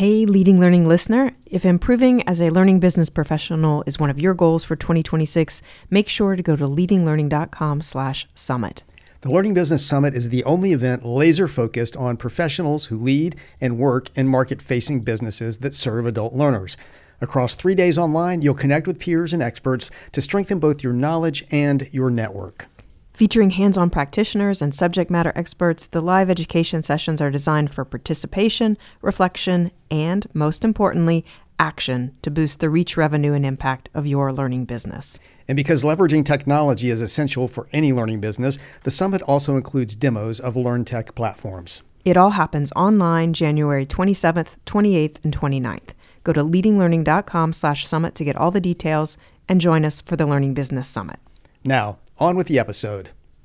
Hey, Leading Learning listener, if improving as a learning business professional is one of your goals for 2026, make sure to go to leadinglearning.com/summit. The Learning Business Summit is the only event laser-focused on professionals who lead and work in market-facing businesses that serve adult learners. Across 3 days online, you'll connect with peers and experts to strengthen both your knowledge and your network. Featuring hands-on practitioners and subject matter experts, the live education sessions are designed for participation, reflection, and, most importantly, action to boost the reach, revenue, and impact of your learning business. And because leveraging technology is essential for any learning business, the summit also includes demos of LearnTech platforms. It all happens online January 27th, 28th, and 29th. Go to leadinglearning.com/summit to get all the details and join us for the Learning Business Summit. Now, on with the episode.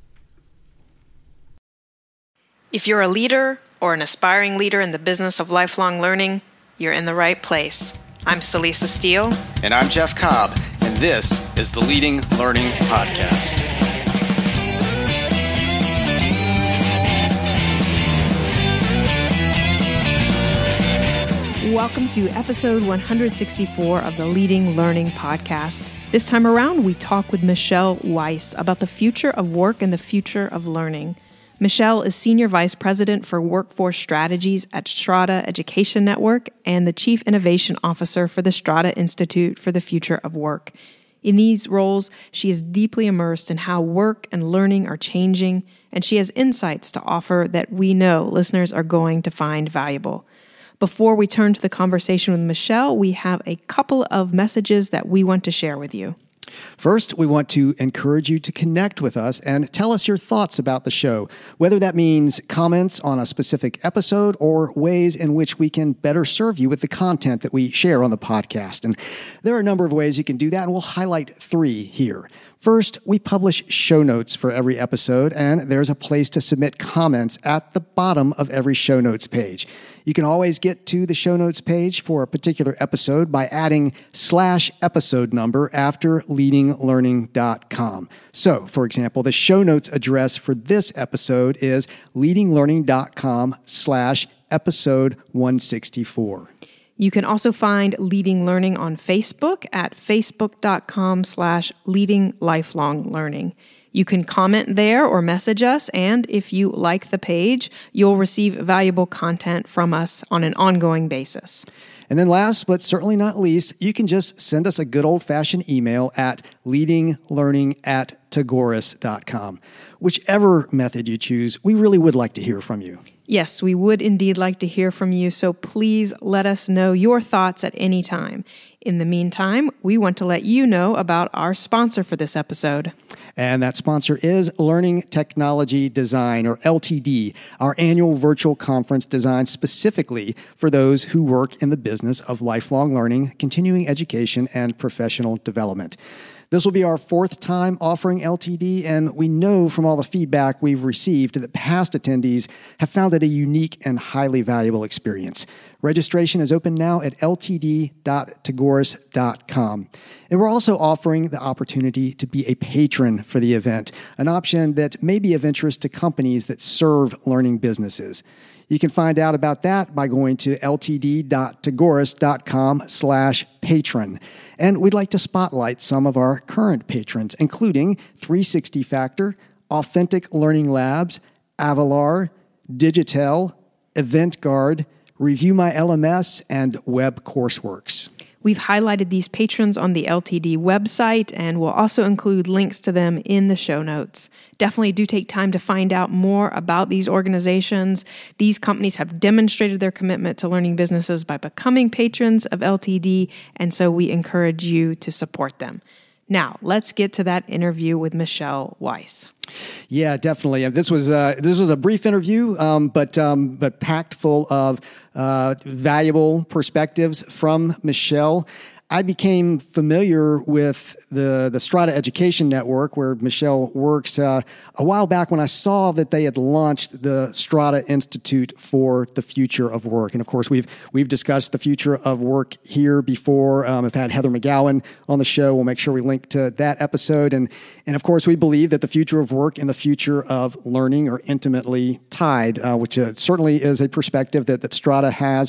If you're a leader or an aspiring leader in the business of lifelong learning, you're in the right place. I'm Celisa Steele. And I'm Jeff Cobb, and this is the Leading Learning Podcast. Welcome to episode 164 of the Leading Learning Podcast. This time around, we talk with Michelle Weiss about the future of work and the future of learning. Michelle is Senior Vice President for Workforce Strategies at Strada Education Network and the Chief Innovation Officer for the Strada Institute for the Future of Work. In these roles, she is deeply immersed in how work and learning are changing, and she has insights to offer that we know listeners are going to find valuable. Before we turn to the conversation with Michelle, we have a couple of messages that we want to share with you. First, we want to encourage you to connect with us and tell us your thoughts about the show, whether that means comments on a specific episode or ways in which we can better serve you with the content that we share on the podcast. And there are a number of ways you can do that, and we'll highlight 3 here. First, we publish show notes for every episode, and there's a place to submit comments at the bottom of every show notes page. You can always get to the show notes page for a particular episode by adding /episode number after leadinglearning.com. So, for example, the show notes address for this episode is leadinglearning.com/episode 164. You can also find Leading Learning on Facebook at facebook.com/leadinglifelonglearning. You can comment there or message us, and if you like the page, you'll receive valuable content from us on an ongoing basis. And then last, but certainly not least, you can just send us a good old-fashioned email at leadinglearning@tagoras.com. Whichever method you choose, we really would like to hear from you. Yes, we would indeed like to hear from you, so please let us know your thoughts at any time. In the meantime, we want to let you know about our sponsor for this episode. And that sponsor is Learning Technology Design, or LTD, our annual virtual conference designed specifically for those who work in the business of lifelong learning, continuing education, and professional development. This will be our 4th time offering LTD, and we know from all the feedback we've received that past attendees have found it a unique and highly valuable experience. Registration is open now at ltd.tagoras.com. And we're also offering the opportunity to be a patron for the event, an option that may be of interest to companies that serve learning businesses. You can find out about that by going to ltd.tagoras.com/patron. And we'd like to spotlight some of our current patrons, including 360 Factor, Authentic Learning Labs, Avalar, Digitel, EventGuard, Review My LMS, and Web Courseworks. We've highlighted these patrons on the LTD website, and we'll also include links to them in the show notes. Definitely do take time to find out more about these organizations. These companies have demonstrated their commitment to learning businesses by becoming patrons of LTD, and so we encourage you to support them. Now, let's get to that interview with Michelle Weiss. Yeah, definitely. This was a brief interview, but packed full of valuable perspectives from Michelle. I became familiar with the Strada Education Network, where Michelle works, a while back when I saw that they had launched the Strada Institute for the Future of Work. And of course, we've discussed the future of work here before. I've had Heather McGowan on the show. We'll make sure we link to that episode. And of course, we believe that the future of work and the future of learning are intimately tied, which certainly is a perspective that Strada has.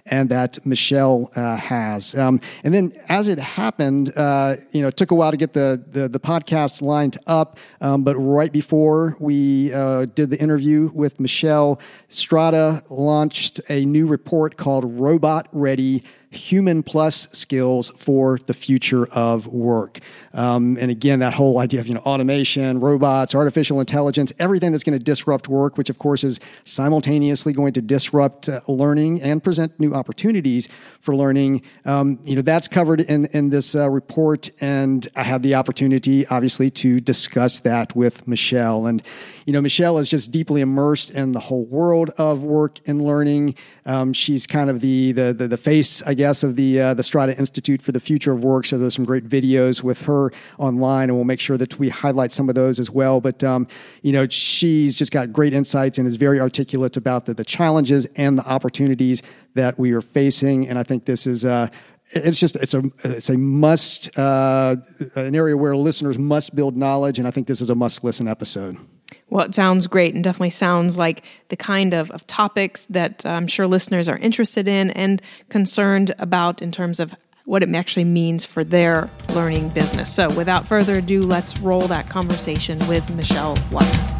and that Michelle has. And then as it happened, it took a while to get the podcast lined up, but right before we did the interview with Michelle, Strada launched a new report called Robot Ready: Human Plus Skills for the Future of Work. And again, that whole idea of automation, robots, artificial intelligence, everything that's going to disrupt work, which of course is simultaneously going to disrupt learning and present new opportunities for learning. That's covered in this report, and I had the opportunity, obviously, to discuss that with Michelle. And Michelle is just deeply immersed in the whole world of work and learning. She's kind of the face, I guess, of the Strada Institute for the Future of Work. So there's some great videos with her online, and we'll make sure that we highlight some of those as well. But she's just got great insights and is very articulate about the challenges and the opportunities that we are facing. And I think this is it's a must, an area where listeners must build knowledge, and I think this is a must listen episode. Well, it sounds great and definitely sounds like the kind of topics that I'm sure listeners are interested in and concerned about in terms of what it actually means for their learning business. So without further ado, let's roll that conversation with Michelle Weiss.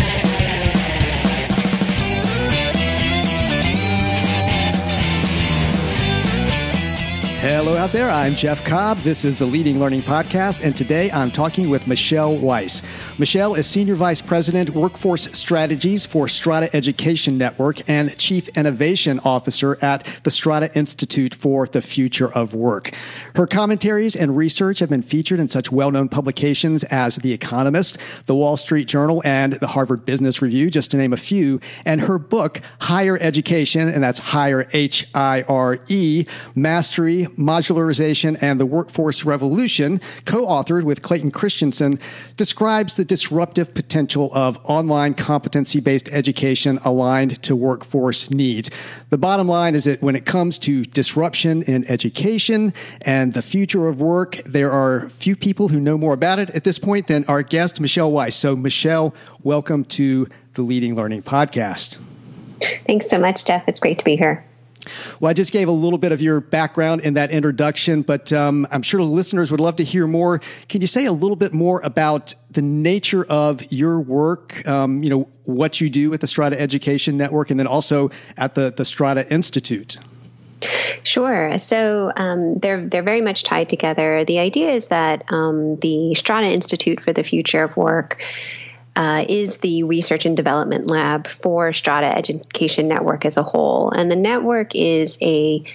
Hello out there, I'm Jeff Cobb. This is the Leading Learning Podcast, and today I'm talking with Michelle Weiss. Michelle is Senior Vice President, Workforce Strategies for Strada Education Network and Chief Innovation Officer at the Strada Institute for the Future of Work. Her commentaries and research have been featured in such well-known publications as The Economist, The Wall Street Journal, and the Harvard Business Review, just to name a few. And her book, Higher Education, and that's Higher, H-I-R-E, Mastery, Modularization, and the Workforce Revolution, co-authored with Clayton Christensen, describes the disruptive potential of online competency-based education aligned to workforce needs. The bottom line is that when it comes to disruption in education and the future of work, there are few people who know more about it at this point than our guest, Michelle Weiss. So, Michelle, welcome to the Leading Learning Podcast. Thanks so much, Jeff. It's great to be here. Well, I just gave a little bit of your background in that introduction, but I'm sure the listeners would love to hear more. Can you say a little bit more about the nature of your work, what you do at the Strada Education Network, and then also at the Strada Institute? Sure. So they're very much tied together. The idea is that the Strada Institute for the Future of Work is the research and development lab for Strada Education Network as a whole. And the network is a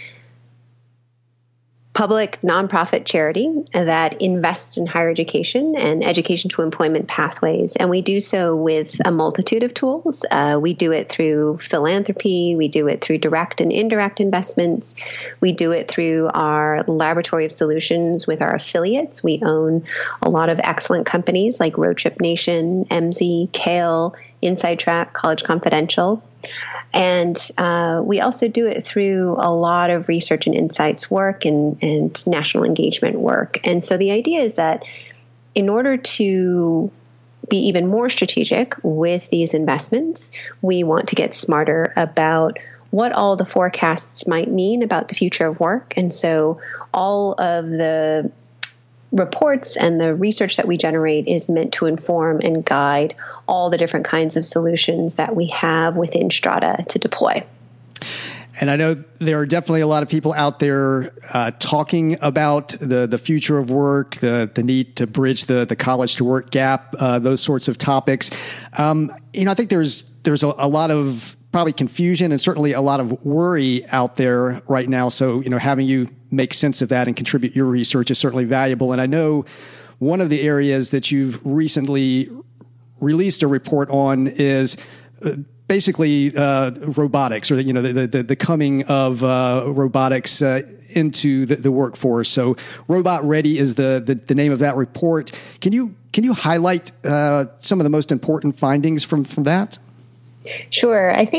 public nonprofit charity that invests in higher education and education to employment pathways. And we do so with a multitude of tools. We do it through philanthropy. We do it through direct and indirect investments. We do it through our laboratory of solutions with our affiliates. We own a lot of excellent companies like Road Trip Nation, MZ, Kale, Inside Track, College Confidential. And we also do it through a lot of research and insights work and national engagement work. And so the idea is that in order to be even more strategic with these investments, we want to get smarter about what all the forecasts might mean about the future of work. And so all of the reports and the research that we generate is meant to inform and guide all the different kinds of solutions that we have within Strada to deploy. And I know there are definitely a lot of people out there talking about the future of work, the need to bridge the college to work gap, those sorts of topics. I think there's a lot of probably confusion and certainly a lot of worry out there right now. So, having you make sense of that and contribute your research is certainly valuable. And I know one of the areas that you've recently released a report on is basically robotics, or the coming of robotics into the workforce. So, Robot Ready is the name of that report. Can you highlight some of the most important findings from that? Sure. I think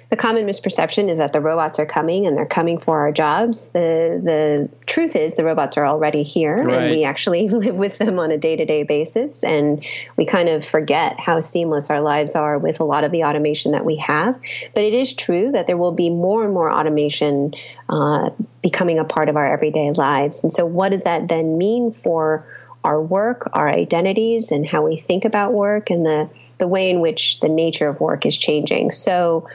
the common misperception is that the robots are coming and they're coming for our jobs. The truth is the robots are already here, right, and we actually live with them on a day-to-day basis. And we kind of forget how seamless our lives are with a lot of the automation that we have. But it is true that there will be more and more automation becoming a part of our everyday lives. And so what does that then mean for our work, our identities, and how we think about work, and the way in which the nature of work is changing? So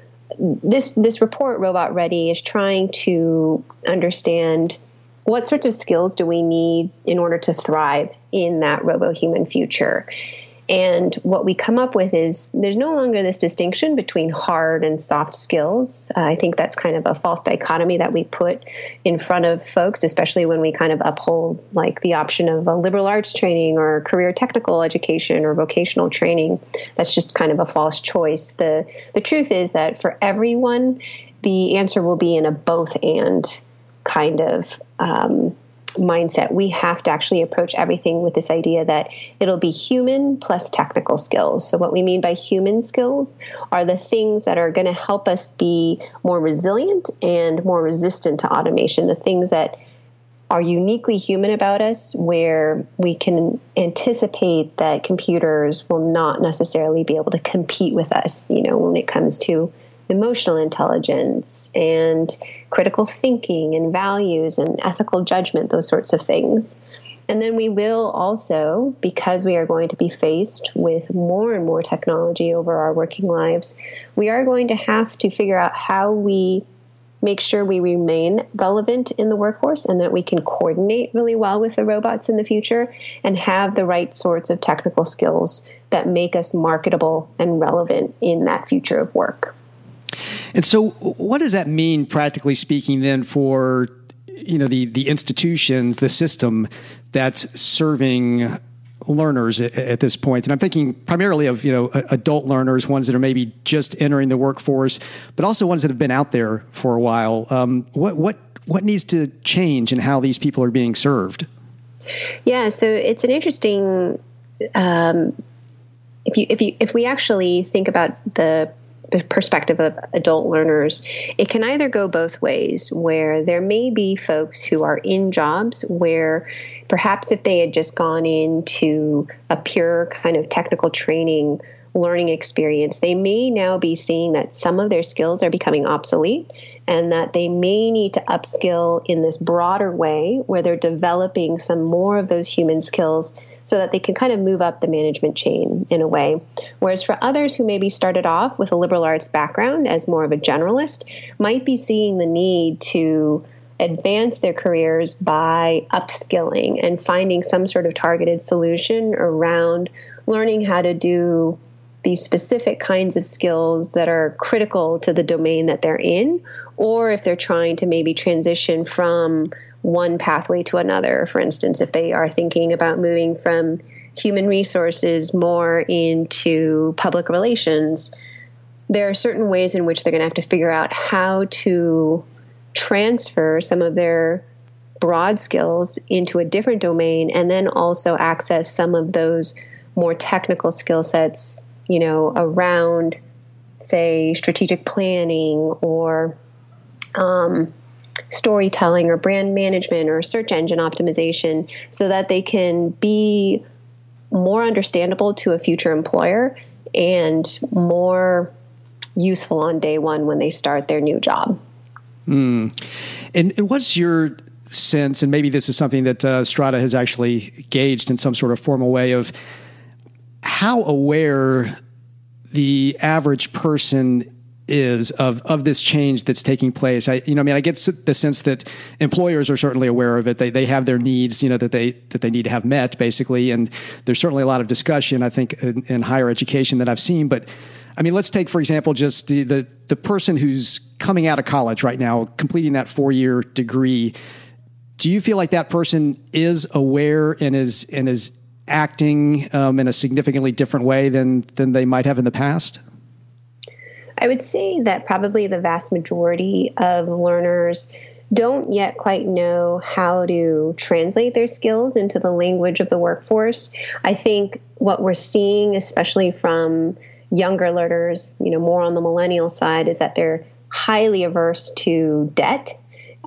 this report, Robot Ready, is trying to understand what sorts of skills do we need in order to thrive in that robo-human future. And what we come up with is there's no longer this distinction between hard and soft skills. I think that's kind of a false dichotomy that we put in front of folks, especially when we kind of uphold like the option of a liberal arts training or career technical education or vocational training. That's just kind of a false choice. The truth is that for everyone, the answer will be in a both and kind of mindset. We have to actually approach everything with this idea that it'll be human plus technical skills. So what we mean by human skills are the things that are going to help us be more resilient and more resistant to automation, the things that are uniquely human about us, where we can anticipate that computers will not necessarily be able to compete with us, when it comes to emotional intelligence and critical thinking and values and ethical judgment, those sorts of things. And then we will also, because we are going to be faced with more and more technology over our working lives, we are going to have to figure out how we make sure we remain relevant in the workforce and that we can coordinate really well with the robots in the future and have the right sorts of technical skills that make us marketable and relevant in that future of work. And so what does that mean, practically speaking, then, for the institutions, the system that's serving learners at this point? And I'm thinking primarily of adult learners, ones that are maybe just entering the workforce, but also ones that have been out there for a while. What needs to change in how these people are being served? Yeah, so it's an interesting. If we actually think about the perspective of adult learners, it can either go both ways, where there may be folks who are in jobs where perhaps if they had just gone into a pure kind of technical training learning experience, they may now be seeing that some of their skills are becoming obsolete and that they may need to upskill in this broader way where they're developing some more of those human skills so that they can kind of move up the management chain in a way. Whereas for others who maybe started off with a liberal arts background as more of a generalist, might be seeing the need to advance their careers by upskilling and finding some sort of targeted solution around learning how to do these specific kinds of skills that are critical to the domain that they're in, or if they're trying to maybe transition from one pathway to another. For instance, if they are thinking about moving from human resources more into public relations, there are certain ways in which they're going to have to figure out how to transfer some of their broad skills into a different domain and then also access some of those more technical skill sets, around, say, strategic planning or storytelling or brand management or search engine optimization, so that they can be more understandable to a future employer and more useful on day one when they start their new job. And what's your sense, and maybe this is something that Strada has actually gauged in some sort of formal way, of how aware the average person is of this change that's taking place? I get the sense that employers are certainly aware of it. They have their needs, that they need to have met, basically. And there's certainly a lot of discussion, I think, in higher education that I've seen. But let's take, for example, just the person who's coming out of college right now, completing that 4-year degree. Do you feel like that person is aware and is acting in a significantly different way than they might have in the past? I would say that probably the vast majority of learners don't yet quite know how to translate their skills into the language of the workforce. I think what we're seeing, especially from younger learners, more on the millennial side, is that they're highly averse to debt,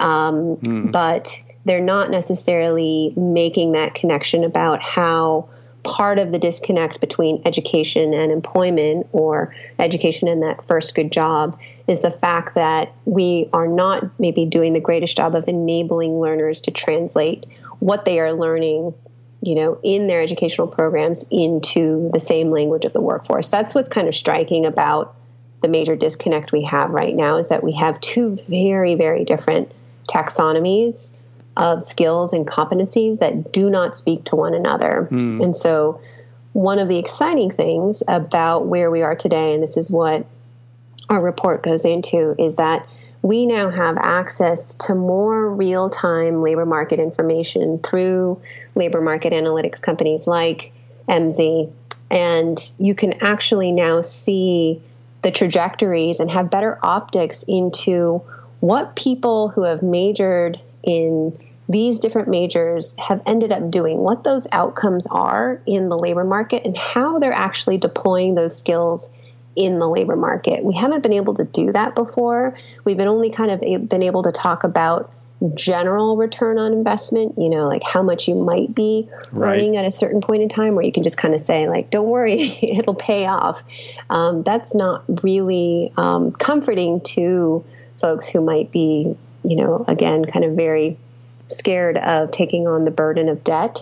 but they're not necessarily making that connection about how part of the disconnect between education and employment, or education and that first good job, is the fact that we are not maybe doing the greatest job of enabling learners to translate what they are learning, in their educational programs into the same language of the workforce. That's what's kind of striking about the major disconnect we have right now, is that we have two very, very different taxonomies of skills and competencies that do not speak to one another. And so one of the exciting things about where we are today, and this is what our report goes into, is that we now have access to more real-time labor market information through labor market analytics companies like MZ. And you can actually now see the trajectories and have better optics into what people who have majored in these different majors have ended up doing, what those outcomes are in the labor market, and how they're actually deploying those skills in the labor market. We haven't been able to do that before. We've been only kind of been able to talk about general return on investment, like how much you might be earning at a certain point in time, where you can just kind of say, like, don't worry, it'll pay off. That's not really comforting to folks who might be, again, kind of very scared of taking on the burden of debt.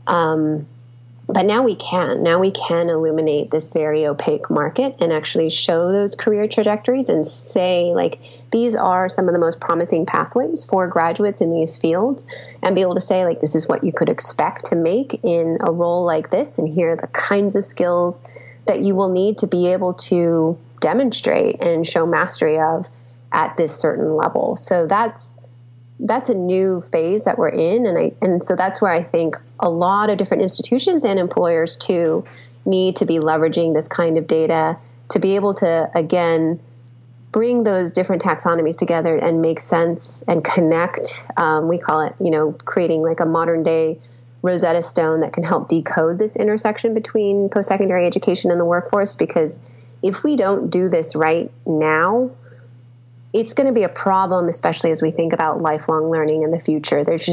But now we can illuminate this very opaque market and actually show those career trajectories and say, like, these are some of the most promising pathways for graduates in these fields, and be able to say, like, this is what you could expect to make in a role like this, and here are the kinds of skills that you will need to be able to demonstrate and show mastery of at this certain level. So that's a new phase that we're in. And so that's where I think a lot of different institutions and employers too need to be leveraging this kind of data to be able to, again, bring those different taxonomies together and make sense and connect. We call it, creating like a modern day Rosetta Stone that can help decode this intersection between post-secondary education and the workforce. Because if we don't do this right now, it's going to be a problem, especially as we think about lifelong learning in the future. This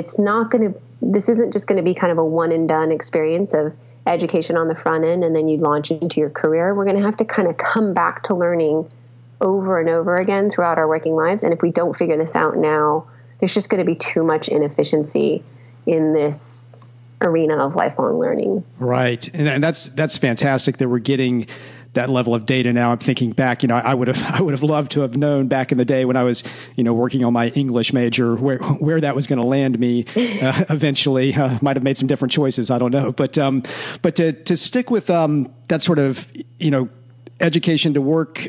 isn't just going to be kind of a one and done experience of education on the front end and then you launch into your career. We're going to have to kind of come back to learning over and over again throughout our working lives. And if we don't figure this out now, there's just going to be too much inefficiency in this arena of lifelong learning. Right. And that's fantastic that we're getting that level of data now. I'm thinking back, I would have loved to have known back in the day when I was, working on my English major, where that was going to land me eventually. Might have made some different choices. I don't know. But to stick with that sort of, education to work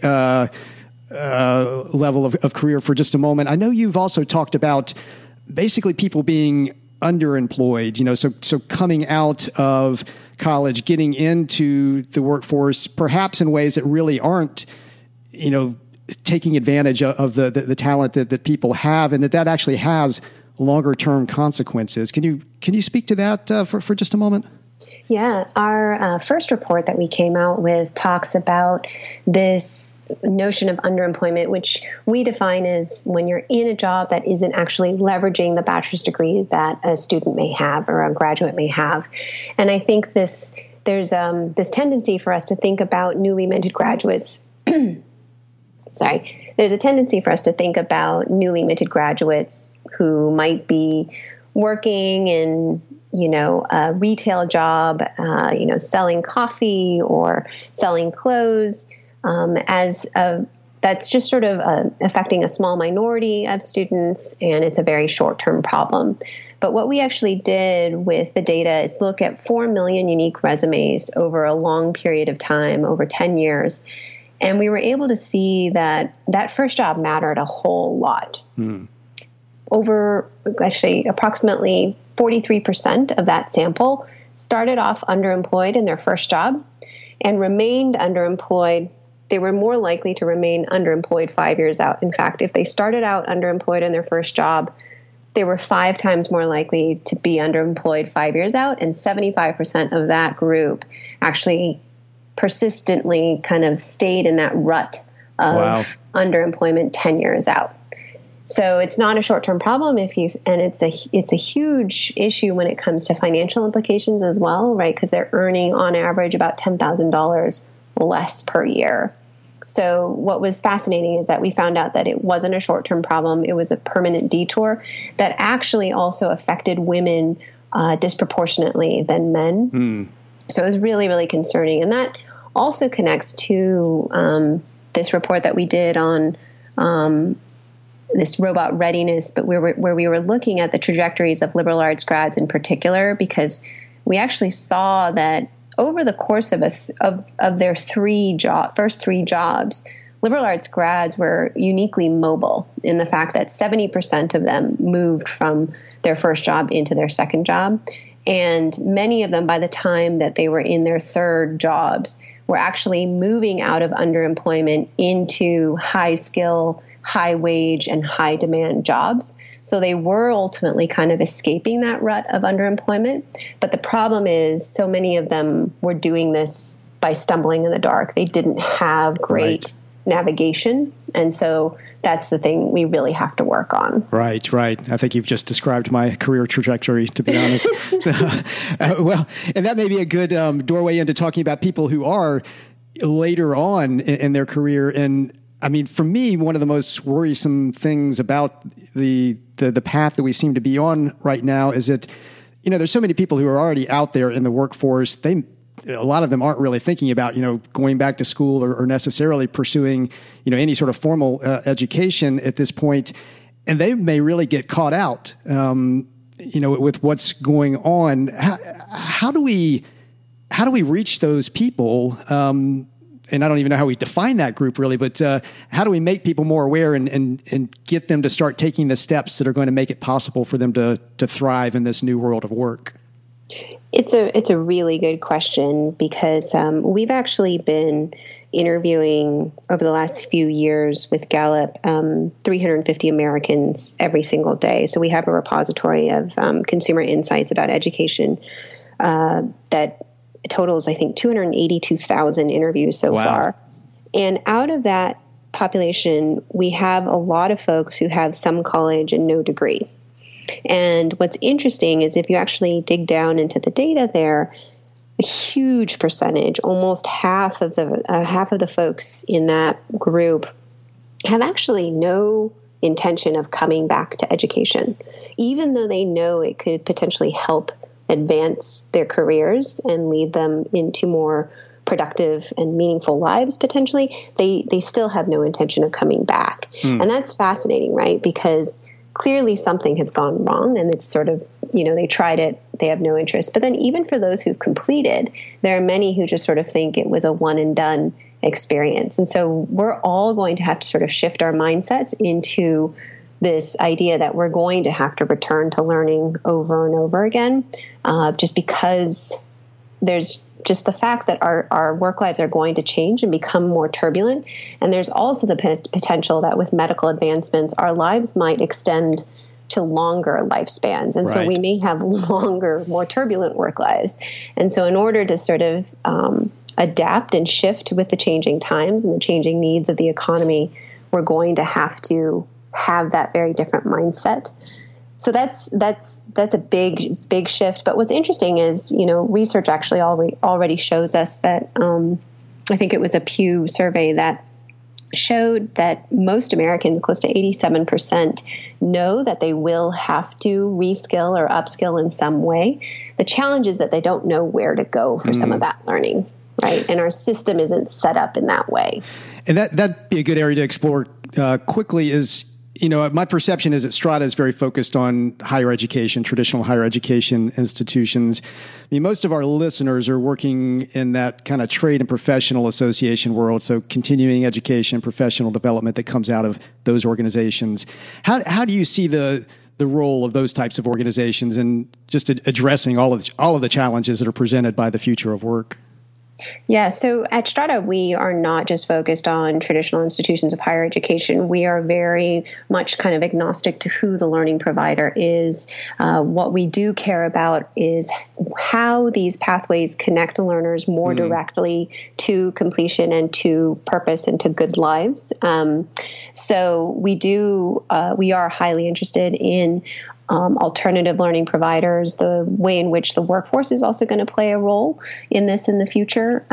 level of career for just a moment. I know you've also talked about basically people being underemployed, so coming out of college, getting into the workforce, perhaps in ways that really aren't, taking advantage of the talent that people have, and that actually has longer term consequences. Can you speak to that for just a moment? Yeah, our first report that we came out with talks about this notion of underemployment, which we define as when you're in a job that isn't actually leveraging the bachelor's degree that a student may have or a graduate may have. And I think there's this tendency for us to think about newly minted graduates. There's a tendency for us to think about newly minted graduates who might be working in a retail job, selling coffee or selling clothes, that's just sort of affecting a small minority of students, and it's a very short-term problem. But what we actually did with the data is look at 4 million unique resumes over a long period of time, over 10 years, and we were able to see that first job mattered a whole lot. Approximately 43% of that sample started off underemployed in their first job and remained underemployed. They were more likely to remain underemployed 5 years out. In fact, if they started out underemployed in their first job, they were 5 times more likely to be underemployed 5 years out, and 75% of that group actually persistently kind of stayed in that rut of underemployment 10 years out. So it's not a short-term problem and it's a huge issue when it comes to financial implications as well, right? Because they're earning on average about $10,000 less per year. So what was fascinating is that we found out that it wasn't a short-term problem. It was a permanent detour that actually also affected women disproportionately than men. So it was really, really concerning. And that also connects to this report that we did on this robot readiness, but where we were looking at the trajectories of liberal arts grads in particular, because we actually saw that over the course of their first three jobs, liberal arts grads were uniquely mobile in the fact that 70% of them moved from their first job into their second job. And many of them, by the time that they were in their third jobs, were actually moving out of underemployment into high skill, high wage, and high demand jobs. So they were ultimately kind of escaping that rut of underemployment. But the problem is so many of them were doing this by stumbling in the dark. They didn't have great navigation. And so that's the thing we really have to work on. Right. I think you've just described my career trajectory, to be honest. Well, and that may be a good doorway into talking about people who are later on in their career. And I mean, for me, one of the most worrisome things about the path that we seem to be on right now is that, there's so many people who are already out there in the workforce. A lot of them aren't really thinking about, going back to school or necessarily pursuing, any sort of formal education at this point. And they may really get caught out, with what's going on. How do we reach those people? And I don't even know how we define that group really, but how do we make people more aware and get them to start taking the steps that are going to make it possible for them to thrive in this new world of work? It's a really good question because we've actually been interviewing over the last few years with Gallup 350 Americans every single day. So we have a repository of consumer insights about education that totals, I think, 282,000 interviews so far. And out of that population, we have a lot of folks who have some college and no degree. And what's interesting is if you actually dig down into the data there, a huge percentage, almost half of the folks in that group have actually no intention of coming back to education, even though they know it could potentially help advance their careers and lead them into more productive and meaningful lives potentially. They still have no intention of coming back. And that's fascinating, right? Because clearly something has gone wrong and it's sort of, they tried it, they have no interest. But then even for those who've completed, there are many who just sort of think it was a one and done experience. And so we're all going to have to sort of shift our mindsets into this idea that we're going to have to return to learning over and over again, just because there's just the fact that our work lives are going to change and become more turbulent. And there's also the potential that with medical advancements, our lives might extend to longer lifespans. And so we may have longer, more turbulent work lives. And so in order to sort of adapt and shift with the changing times and the changing needs of the economy, we're going to have to have that very different mindset. So that's a big shift. But what's interesting is, research actually already shows us that I think it was a Pew survey that showed that most Americans, close to 87%, know that they will have to reskill or upskill in some way. The challenge is that they don't know where to go for some of that learning, right? And our system isn't set up in that way. And that'd be a good area to explore quickly is, my perception is that Strada is very focused on higher education, traditional higher education institutions. I mean, most of our listeners are working in that kind of trade and professional association world, so continuing education, professional development that comes out of those organizations. How do you see the role of those types of organizations in just addressing all of the challenges that are presented by the future of work? Yeah, so at Strata, we are not just focused on traditional institutions of higher education. We are very much kind of agnostic to who the learning provider is. What we do care about is how these pathways connect the learners more directly to completion and to purpose and to good lives. So we are highly interested in alternative learning providers, the way in which the workforce is also going to play a role in this in the future.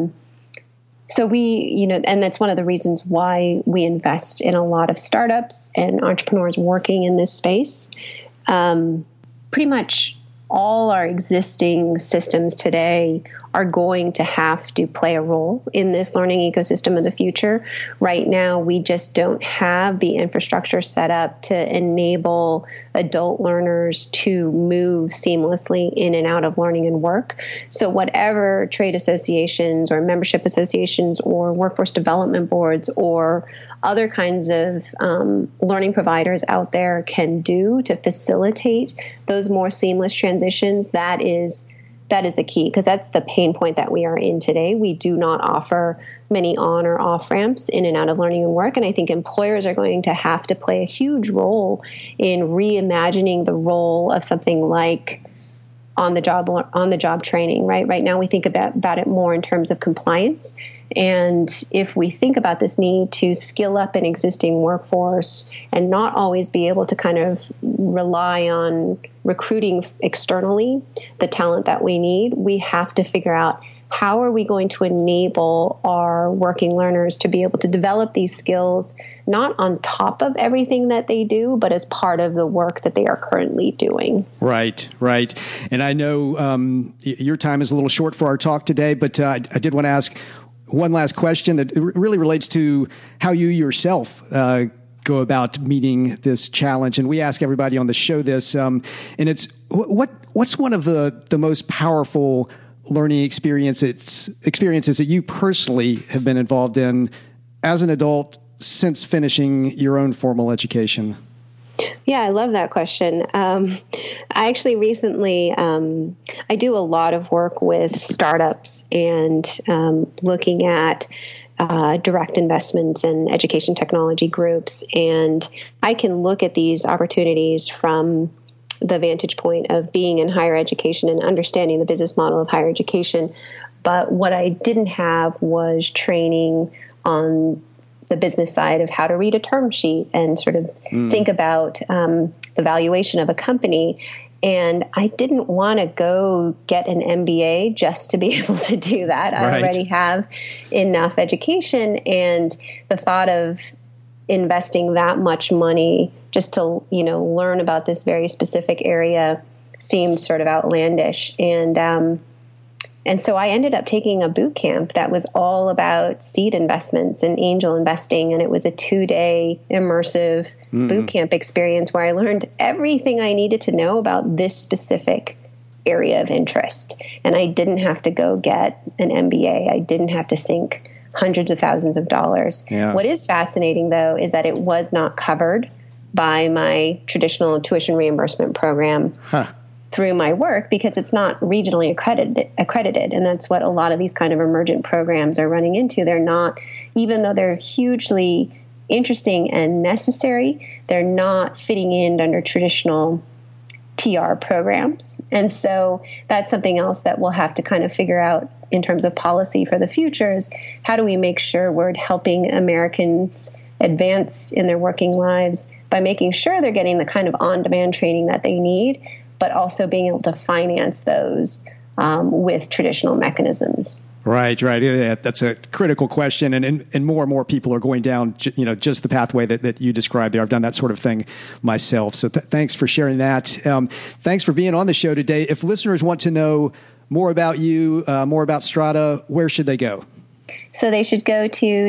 So and that's one of the reasons why we invest in a lot of startups and entrepreneurs working in this space. Pretty much all our existing systems today are going to have to play a role in this learning ecosystem of the future. Right now, we just don't have the infrastructure set up to enable adult learners to move seamlessly in and out of learning and work. So whatever trade associations or membership associations or workforce development boards or other kinds of learning providers out there can do to facilitate those more seamless transitions, that is the key, because that's the pain point that we are in today. We do not offer many on or off ramps in and out of learning and work. And I think employers are going to have to play a huge role in reimagining the role of something like on the job training, right? Right now we think about it more in terms of compliance. And if we think about this need to skill up an existing workforce and not always be able to kind of rely on recruiting externally the talent that we need, we have to figure out how are we going to enable our working learners to be able to develop these skills, not on top of everything that they do, but as part of the work that they are currently doing. Right. And I know your time is a little short for our talk today, but I did want to ask one last question that really relates to how you yourself go about meeting this challenge. And we ask everybody on the show this, and it's what's one of the most powerful learning experiences that you personally have been involved in as an adult since finishing your own formal education? Yeah, I love that question. I actually recently, I do a lot of work with startups and looking at direct investments and education technology groups. And I can look at these opportunities from the vantage point of being in higher education and understanding the business model of higher education. But what I didn't have was training on the business side of how to read a term sheet and sort of think about the valuation of a company. And I didn't want to go get an MBA just to be able to do that. Right. I already have enough education, and the thought of investing that much money just to, learn about this very specific area seemed sort of outlandish. And so I ended up taking a boot camp that was all about seed investments and angel investing. And it was a 2-day immersive boot camp experience where I learned everything I needed to know about this specific area of interest. And I didn't have to go get an MBA. I didn't have to sink hundreds of thousands of dollars. Yeah. What is fascinating, though, is that it was not covered by my traditional tuition reimbursement program through my work, because it's not regionally accredited. And that's what a lot of these kind of emergent programs are running into. They're not, even though they're hugely interesting and necessary, they're not fitting in under traditional TR programs. And so that's something else that we'll have to kind of figure out in terms of policy for the future is how do we make sure we're helping Americans advance in their working lives by making sure they're getting the kind of on-demand training that they need, but also being able to finance those with traditional mechanisms. Right. Yeah, that's a critical question, and more and more people are going down, just the pathway that you described there. I've done that sort of thing myself. So thanks for sharing that. Thanks for being on the show today. If listeners want to know more about you, more about Strata, where should they go? So they should go to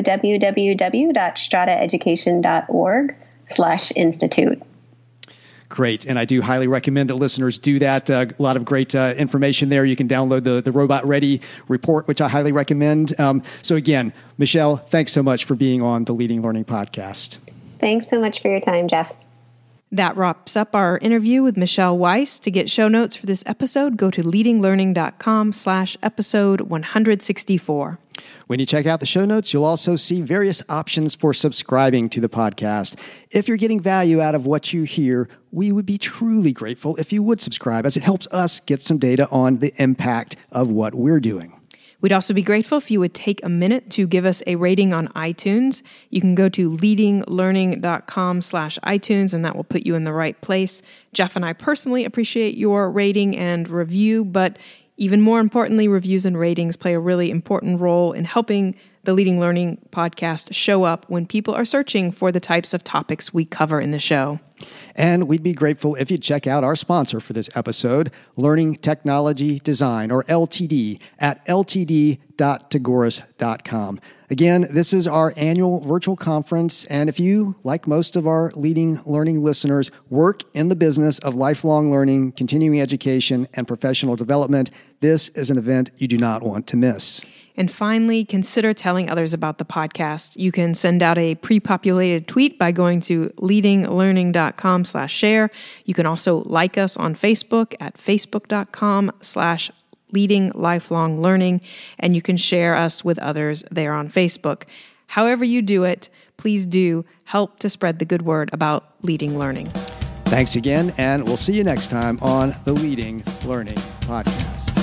www.strataeducation.org/institute. Great. And I do highly recommend that listeners do that. A lot of great information there. You can download the Robot Ready report, which I highly recommend. So again, Michelle, thanks so much for being on the Leading Learning Podcast. Thanks so much for your time, Jeff. That wraps up our interview with Michelle Weiss. To get show notes for this episode, go to leadinglearning.com/episode 164. When you check out the show notes, you'll also see various options for subscribing to the podcast. If you're getting value out of what you hear, we would be truly grateful if you would subscribe, as it helps us get some data on the impact of what we're doing. We'd also be grateful if you would take a minute to give us a rating on iTunes. You can go to leadinglearning.com/iTunes, and that will put you in the right place. Jeff and I personally appreciate your rating and review, but even more importantly, reviews and ratings play a really important role in helping the Leading Learning podcast show up when people are searching for the types of topics we cover in the show. And we'd be grateful if you'd check out our sponsor for this episode, Learning Technology Design, or LTD, at ltd.tagoras.com. Again, this is our annual virtual conference, and if you, like most of our Leading Learning listeners, work in the business of lifelong learning, continuing education, and professional development, this is an event you do not want to miss. And finally, consider telling others about the podcast. You can send out a pre-populated tweet by going to leadinglearning.com/share. You can also like us on Facebook at facebook.com/leadinglifelonglearning, and you can share us with others there on Facebook. However you do it, please do help to spread the good word about Leading Learning. Thanks again, and we'll see you next time on the Leading Learning Podcast.